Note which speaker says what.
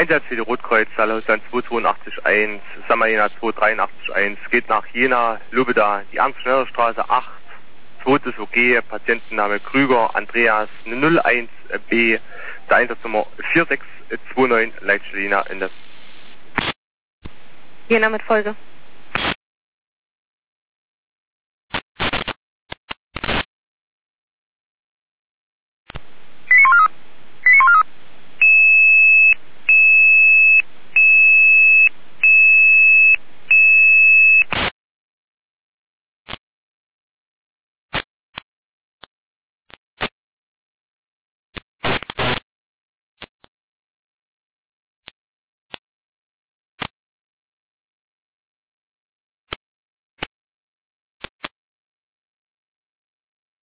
Speaker 1: Einsatz für die Rotkreuz, Salhausland 2881, Samarina 2881, geht nach Jena, Lubeda, die Ernst-Schneller-Straße 8, zweites OG, Patientenname Krüger, Andreas 01B, der Einsatznummer 4629, Leitstelle Jena, Ende.
Speaker 2: Jena mit Folge.